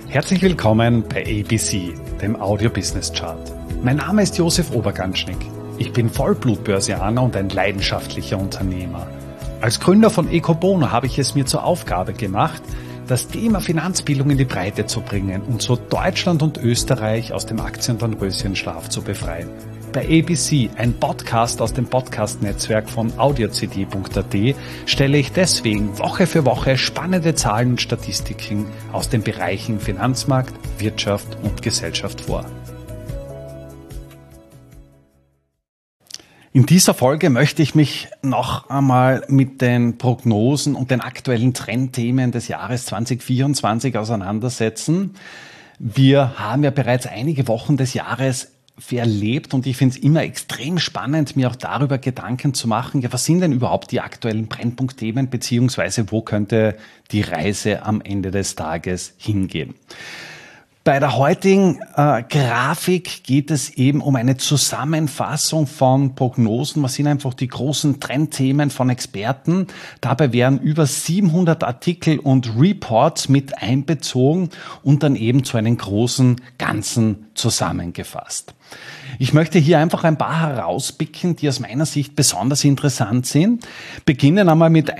Herzlich willkommen bei ABC, dem Audio Business Chart. Mein Name ist Josef Oberganschnick. Ich bin Vollblutbörsianer und ein leidenschaftlicher Unternehmer. Als Gründer von Ecobono habe ich es mir zur Aufgabe gemacht, das Thema Finanzbildung in die Breite zu bringen und so Deutschland und Österreich aus dem Aktienröschenschlaf zu befreien. Bei ABC, ein Podcast aus dem Podcast-Netzwerk von audiocd.at, stelle ich deswegen Woche für Woche spannende Zahlen und Statistiken aus den Bereichen Finanzmarkt, Wirtschaft und Gesellschaft vor. In dieser Folge möchte ich mich noch einmal mit den Prognosen und den aktuellen Trendthemen des Jahres 2024 auseinandersetzen. Wir haben ja bereits einige Wochen des Jahres verlebt und ich finde es immer extrem spannend, mir auch darüber Gedanken zu machen, ja, was sind denn überhaupt die aktuellen Brennpunktthemen, beziehungsweise wo könnte die Reise am Ende des Tages hingehen. Bei der heutigen Grafik geht es eben um eine Zusammenfassung von Prognosen. Was sind einfach die großen Trendthemen von Experten? Dabei werden über 700 Artikel und Reports mit einbezogen und dann eben zu einem großen Ganzen zusammengefasst. Ich möchte hier einfach ein paar herauspicken, die aus meiner Sicht besonders interessant sind. Beginnen einmal mit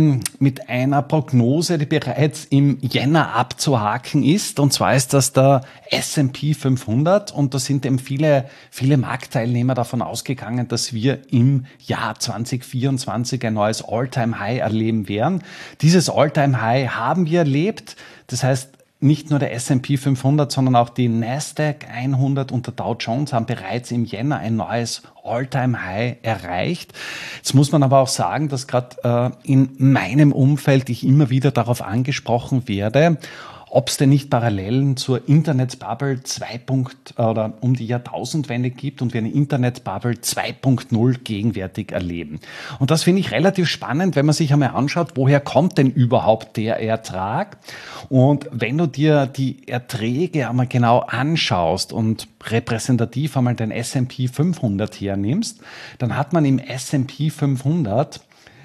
einer Prognose, die bereits im Jänner abzuhaken ist. Und zwar ist das der S&P 500. Und da sind eben viele Marktteilnehmer davon ausgegangen, dass wir im Jahr 2024 ein neues All-Time-High erleben werden. Dieses All-Time-High haben wir erlebt. Das heißt, nicht nur der S&P 500, sondern auch die Nasdaq 100 und der Dow Jones haben bereits im Jänner ein neues All-Time-High erreicht. Jetzt muss man aber auch sagen, dass gerade in meinem Umfeld ich immer wieder darauf angesprochen werde, ob es denn nicht Parallelen zur Internetbubble 2. oder um die Jahrtausendwende gibt und wir eine Internetbubble 2.0 gegenwärtig erleben. Und das finde ich relativ spannend, wenn man sich einmal anschaut, woher kommt denn überhaupt der Ertrag? Und wenn du dir die Erträge einmal genau anschaust und repräsentativ einmal den S&P 500 hernimmst, dann hat man im S&P 500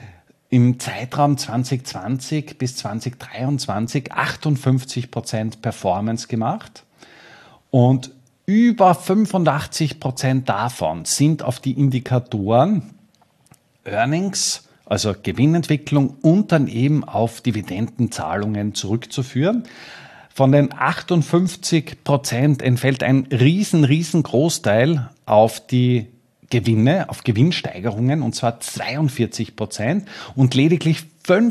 im Zeitraum 2020 bis 2023 58% Performance gemacht und über 85% davon sind auf die Indikatoren Earnings, also Gewinnentwicklung und dann eben auf Dividendenzahlungen zurückzuführen. Von den 58% entfällt ein riesen Großteil auf die Gewinne, auf Gewinnsteigerungen, und zwar 42% und lediglich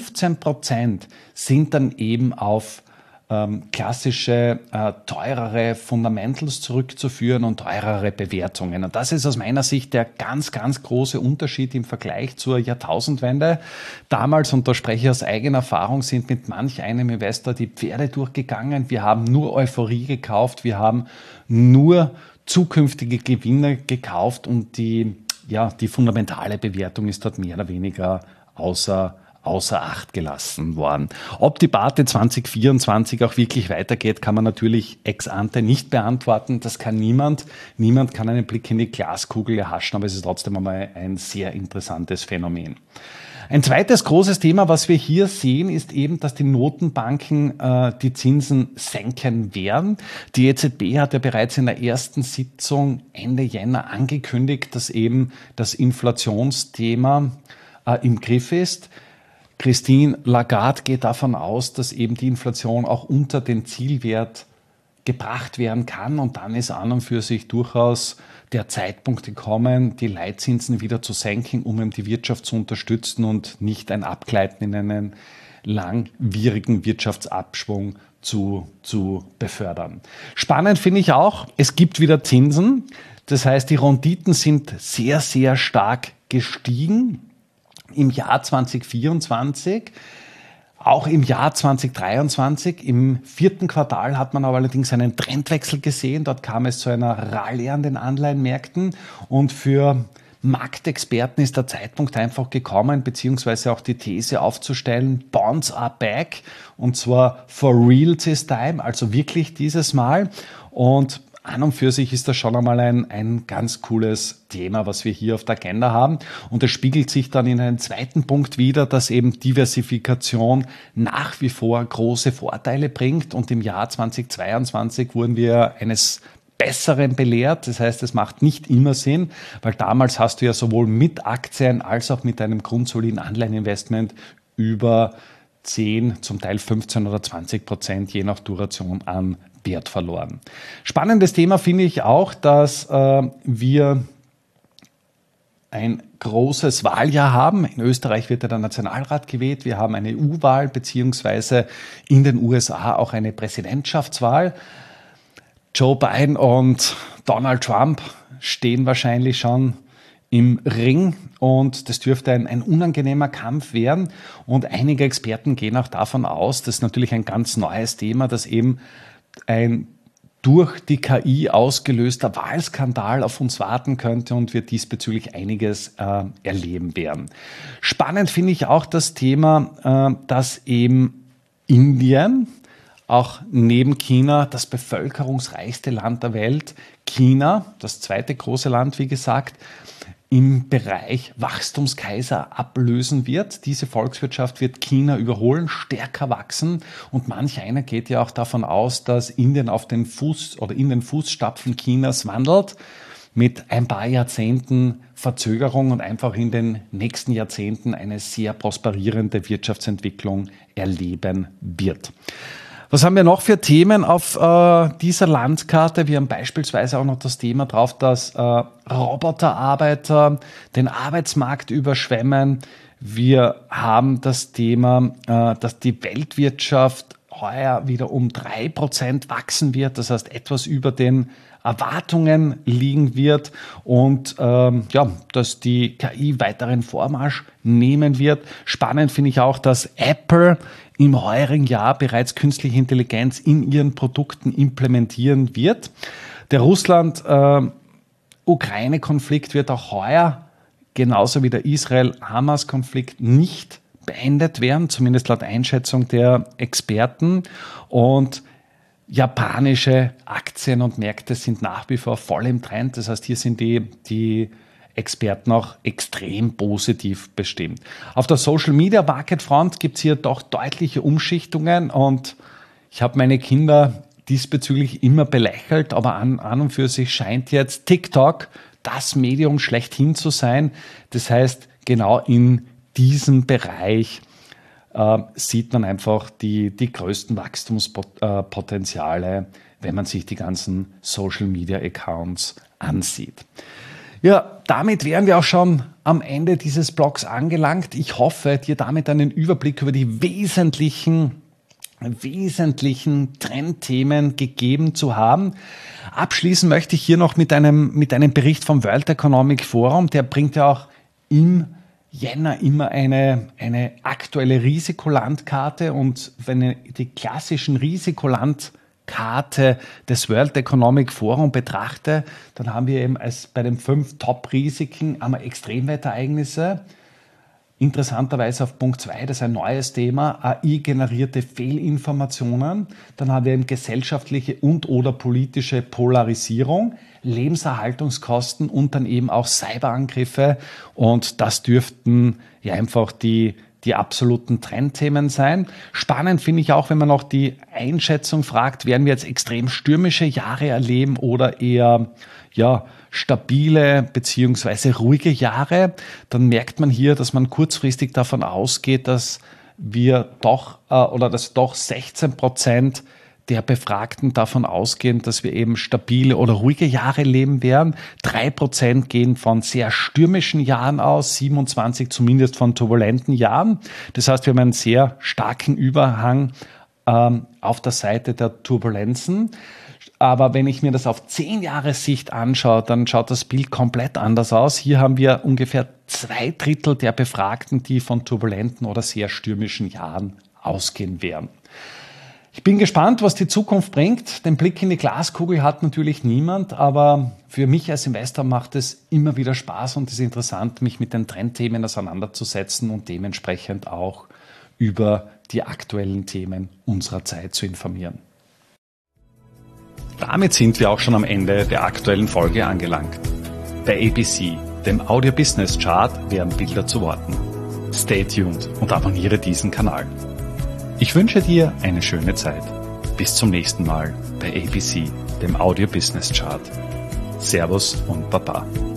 15% sind dann eben auf klassische, teurere Fundamentals zurückzuführen und teurere Bewertungen. Und das ist aus meiner Sicht der ganz große Unterschied im Vergleich zur Jahrtausendwende. Damals, und da spreche ich aus eigener Erfahrung, sind mit manch einem Investor die Pferde durchgegangen. Wir haben nur Euphorie gekauft, wir haben nur zukünftige Gewinne gekauft und die fundamentale Bewertung ist dort mehr oder weniger außer Acht gelassen worden. Ob die Debatte 2024 auch wirklich weitergeht, kann man natürlich ex ante nicht beantworten. Das kann niemand. Niemand kann einen Blick in die Glaskugel erhaschen, aber es ist trotzdem einmal ein sehr interessantes Phänomen. Ein zweites großes Thema, was wir hier sehen, ist eben, dass die Notenbanken die Zinsen senken werden. Die EZB hat ja bereits in der ersten Sitzung Ende Jänner angekündigt, dass eben das Inflationsthema im Griff ist. Christine Lagarde geht davon aus, dass eben die Inflation auch unter den Zielwert gebracht werden kann und dann ist an und für sich durchaus der Zeitpunkt gekommen, die Leitzinsen wieder zu senken, um eben die Wirtschaft zu unterstützen und nicht ein Abgleiten in einen langwierigen Wirtschaftsabschwung zu befördern. Spannend finde ich auch, es gibt wieder Zinsen. Das heißt, die Renditen sind sehr stark gestiegen im Jahr 2024. Auch im Jahr 2023, im 4. Quartal hat man aber allerdings einen Trendwechsel gesehen. Dort kam es zu einer Rallye an den Anleihenmärkten und für Marktexperten ist der Zeitpunkt einfach gekommen, beziehungsweise auch die These aufzustellen, Bonds are back und zwar for real this time, also wirklich dieses Mal. Und an und für sich ist das schon einmal ein ganz cooles Thema, was wir hier auf der Agenda haben. Und es spiegelt sich dann in einem zweiten Punkt wider, dass eben Diversifikation nach wie vor große Vorteile bringt. Und im Jahr 2022 wurden wir eines Besseren belehrt. Das heißt, es macht nicht immer Sinn, weil damals hast du ja sowohl mit Aktien als auch mit einem grundsoliden Anleiheninvestment über 10, zum Teil 15 oder 20%, je nach Duration, an Wert verloren. Spannendes Thema finde ich auch, dass wir ein großes Wahljahr haben. In Österreich wird ja der Nationalrat gewählt. Wir haben eine EU-Wahl beziehungsweise in den USA auch eine Präsidentschaftswahl. Joe Biden und Donald Trump stehen wahrscheinlich schon im Ring und das dürfte ein unangenehmer Kampf werden. Und einige Experten gehen auch davon aus, das ist natürlich ein ganz neues Thema, dass eben ein durch die KI ausgelöster Wahlskandal auf uns warten könnte und wir diesbezüglich einiges erleben werden. Spannend finde ich auch das Thema, dass eben Indien, auch neben China, das bevölkerungsreichste Land der Welt, China, das zweite große Land, wie gesagt, im Bereich Wachstumskaiser ablösen wird. Diese Volkswirtschaft wird China überholen, stärker wachsen und manch einer geht ja auch davon aus, dass Indien in den Fußstapfen Chinas wandelt, mit ein paar Jahrzehnten Verzögerung und einfach in den nächsten Jahrzehnten eine sehr prosperierende Wirtschaftsentwicklung erleben wird. Was haben wir noch für Themen auf dieser Landkarte? Wir haben beispielsweise auch noch das Thema drauf, dass Roboterarbeiter den Arbeitsmarkt überschwemmen. Wir haben das Thema, dass die Weltwirtschaft heuer wieder um 3% wachsen wird. Das heißt, etwas über den Erwartungen liegen wird und dass die KI weiteren Vormarsch nehmen wird. Spannend finde ich auch, dass Apple im heurigen Jahr bereits künstliche Intelligenz in ihren Produkten implementieren wird. Der Russland-Ukraine-Konflikt wird auch heuer, genauso wie der Israel-Hamas-Konflikt, nicht beendet werden, zumindest laut Einschätzung der Experten. Und japanische Aktien und Märkte sind nach wie vor voll im Trend. Das heißt, hier sind die Experten auch extrem positiv bestimmt. Auf der Social Media Market Front gibt es hier doch deutliche Umschichtungen und ich habe meine Kinder diesbezüglich immer belächelt, aber an und für sich scheint jetzt TikTok das Medium schlechthin zu sein. Das heißt, genau in diesem Bereich sieht man einfach die größten Wachstumspotenziale, wenn man sich die ganzen Social Media Accounts ansieht. Ja, damit wären wir auch schon am Ende dieses Blogs angelangt. Ich hoffe, dir damit einen Überblick über die wesentlichen Trendthemen gegeben zu haben. Abschließen möchte ich hier noch mit einem Bericht vom World Economic Forum. Der bringt ja auch im Jänner immer eine aktuelle Risikolandkarte und wenn ich die klassischen Risikolandkarte des World Economic Forum betrachte, dann haben wir eben bei den 5 Top-Risiken einmal Extremwetterereignisse. Interessanterweise auf Punkt 2, das ist ein neues Thema, AI-generierte Fehlinformationen. Dann haben wir eben gesellschaftliche und/oder politische Polarisierung, Lebenserhaltungskosten und dann eben auch Cyberangriffe. Und das dürften ja einfach die absoluten Trendthemen sein. Spannend finde ich auch, wenn man noch die Einschätzung fragt, werden wir jetzt extrem stürmische Jahre erleben oder eher stabile beziehungsweise ruhige Jahre, dann merkt man hier, dass man kurzfristig davon ausgeht, dass doch 16% der Befragten davon ausgehen, dass wir eben stabile oder ruhige Jahre leben werden. 3% gehen von sehr stürmischen Jahren aus, 27% zumindest von turbulenten Jahren. Das heißt, wir haben einen sehr starken Überhang auf der Seite der Turbulenzen. Aber wenn ich mir das auf 10 Jahre Sicht anschaue, dann schaut das Bild komplett anders aus. Hier haben wir ungefähr 2/3 der Befragten, die von turbulenten oder sehr stürmischen Jahren ausgehen werden. Ich bin gespannt, was die Zukunft bringt. Den Blick in die Glaskugel hat natürlich niemand, aber für mich als Investor macht es immer wieder Spaß und es ist interessant, mich mit den Trendthemen auseinanderzusetzen und dementsprechend auch über die aktuellen Themen unserer Zeit zu informieren. damit sind wir auch schon am Ende der aktuellen Folge angelangt. Bei ABC, dem Audio Business Chart, werden Bilder zu Worten. Stay tuned und abonniere diesen Kanal. Ich wünsche dir eine schöne Zeit. Bis zum nächsten Mal bei ABC, dem Audio Business Chart. Servus und Baba.